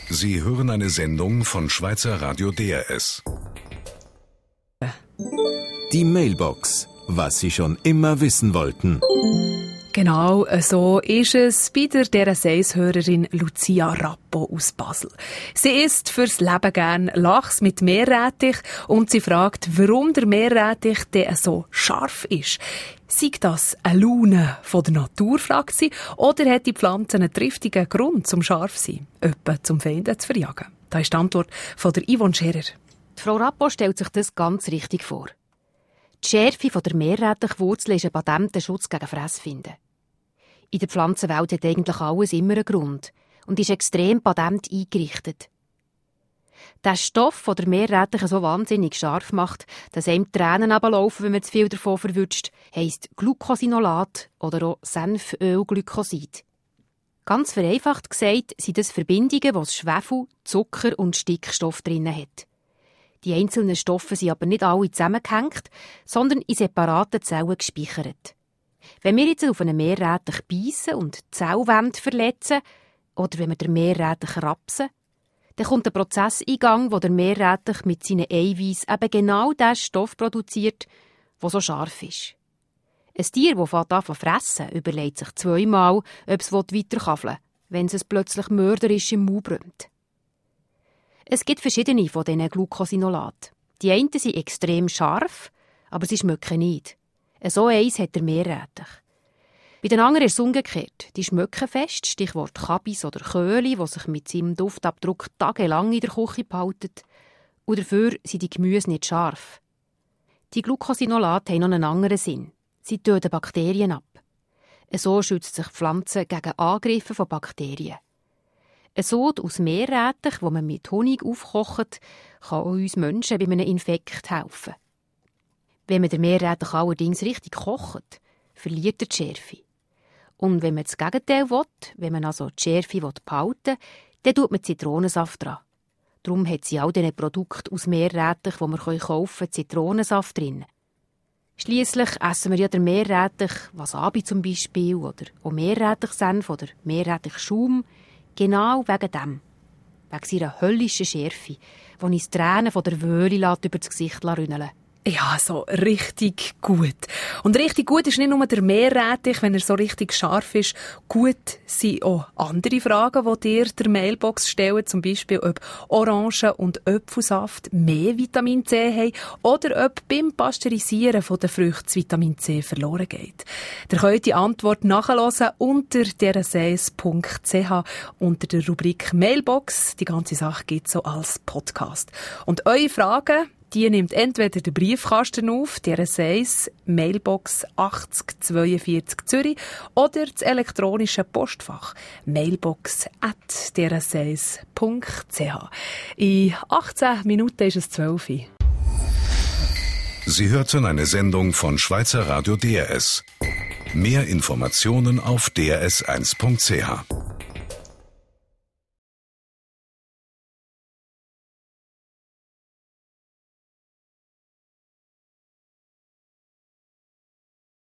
Sie hören eine Sendung von Schweizer Radio DRS. Die Mailbox. Was Sie schon immer wissen wollten. Genau, so ist es bei der DRS-Hörerin Lucia Rappo aus Basel. Sie isst fürs Leben gern Lachs mit Meerrettich und sie fragt, warum der Meerrettich denn so scharf ist. Sei das eine Laune von der Natur, fragt sie, oder hat die Pflanze einen triftigen Grund zum scharf sein, etwa zum Feinde zu verjagen? Das ist die Antwort von der Yvonne Scherer. Die Frau Rappo stellt sich das ganz richtig vor. Die Schärfe der Meerrettichwurzel ist ein patenter Schutz gegen Fressfinden. In der Pflanzenwelt hat eigentlich alles immer einen Grund und ist extrem patent eingerichtet. Der Stoff, der der Meerrettich so wahnsinnig scharf macht, dass einem die Tränen runterlaufen, wenn man zu viel davon verwünscht, heisst Glucosinolat oder auch Senfölglykosid. Ganz vereinfacht gesagt sind das Verbindungen, die Schwefel, Zucker und Stickstoff drin hat. Die einzelnen Stoffe sind aber nicht alle zusammengehängt, sondern in separaten Zellen gespeichert. Wenn wir jetzt auf einen Meerrettich beißen und die Zellwände verletzen, oder wenn wir den Meerrettich rapsen, dann kommt ein Prozess in Gang, wo der Meerrettich mit seinen Eiweißen eben genau den Stoff produziert, der so scharf ist. Ein Tier, das anfängt zu fressen, überlegt sich zweimal, ob es weiterkaffeln will, wenn es plötzlich mörderisch im Mund brummt. Es gibt verschiedene von diesen Glucosinolaten. Die einen sind extrem scharf, aber sie schmecken nicht. So eins hat der Meerrettich. Bei den anderen ist es umgekehrt. Die schmecken fest, Stichwort Kabis oder Köhli, die sich mit seinem Duftabdruck tagelang in der Küche behalten. Und dafür sind die Gemüse nicht scharf. Die Glucosinolate haben noch einen anderen Sinn. Sie töten Bakterien ab. So schützt sich die Pflanze gegen Angriffe von Bakterien. Ein Sod aus Meerrettich, das man mit Honig aufkocht, kann uns Menschen bei einem Infekt helfen. Wenn man den Meerrettich allerdings richtig kocht, verliert er die Schärfe. Und wenn man das Gegenteil will, wenn man also die Schärfe behalten will, dann tut man Zitronensaft dran. Darum hat sie all diese Produkte aus Meerrettich, die wir kaufen können, Zitronensaft drin. Schliesslich essen wir ja den Meerrettich, Wasabi zum Beispiel, oder auch Meerrettichsenf oder Meerrettichschaum, genau wegen dem. Wegen seiner höllischen Schärfe, die uns Tränen von der Wöhle über das Gesicht rinneln. Ja, so richtig gut. Und richtig gut ist nicht nur der Meerrettich, wenn er so richtig scharf ist. Gut sind auch andere Fragen, die dir der Mailbox stellen, zum Beispiel, ob Orangen- und Apfelsaft mehr Vitamin C haben oder ob beim Pasteurisieren von der Früchte das Vitamin C verloren geht. Ihr könnt die Antwort nachhören unter drseis.ch unter der Rubrik Mailbox. Die ganze Sache gibt es so als Podcast. Und eure Fragen, die nimmt entweder der Briefkasten auf, DRS1, Mailbox 8042 Zürich, oder das elektronische Postfach mailbox@drseis.ch. In 18 Minuten ist es 12 Uhr. Sie hörten eine Sendung von Schweizer Radio DRS. Mehr Informationen auf drs1.ch.